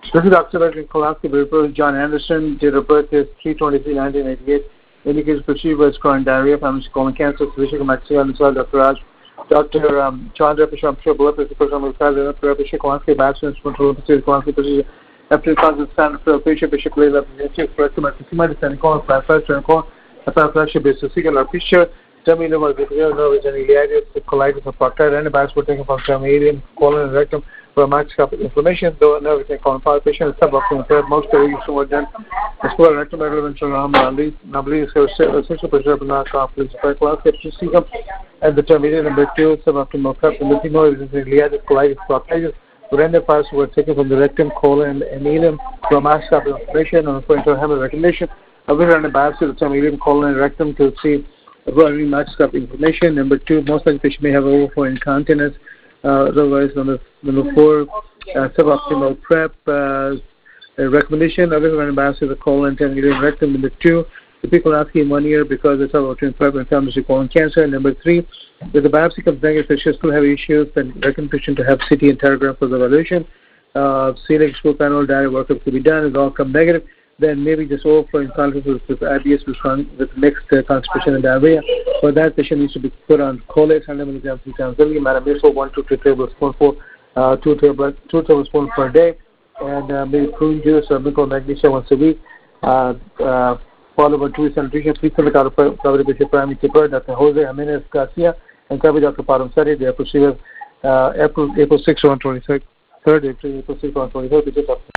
This is Dr. Kolaski, report John Anderson. Date of birth is 3/23/1988. Indicates procedure was chronic diarrhea, family colon cancer, physician Maxima and Dr. Raj. Dr. Chandra Pisham, blood pressure, personal Dr. Bishop Kolaski, vaccines, control Kolaski procedure. After constant standard for patient, Bishop Layla, correctum, medicine, colon, fracture, and colon, fracture, basis, singular picture. Terminal was the iliasis, colitis, or proctite, antibiotics were taken from terminal, colon, and rectum. For microscopic inflammation, though everything called palpation, suboptimal therapy, most cases were done. As well as rectum intervention, nobly essential pressure, not conflicts, class, and the terminated number 2, suboptimal prep, and the iliasis, colitis, proctitis. Random parts were taken from the rectum, colon, and ileum for microscopic inflammation and for internal recognition. A random biopsy of the terminal colon and rectum to see microscopic inflammation. Number 2, most of the patient may have overflow incontinence. Otherwise, number 4, suboptimal prep recommendation. Other random biopsy of the colon and rectum. Number 2, the people asking in 1 year because it's suboptimal prep and inflammatory colon cancer. Number 3, if the biopsy comes negative, patients still have issues, then recommend patient to have CT and teragram for the evaluation. Seeing full panel diarrhea workup to be done. If all come negative, then maybe just overflow incontinence with IBS with mixed constipation and diarrhea. For that, patient needs to be put on Colace 100 milligrams 3 times daily, Matamifo 1 to 2 tablespoons for 2 tablespoons per day, and maybe prune juice or mineral magnesium once a week. Followed by 2 weeks of nutrition. Please select out of Bishop Primary Keeper, Dr. Jose Jimenez Garcia, and cover Dr. Padam Sari. They are procedure April 6 on 23rd, April 6 on 23rd.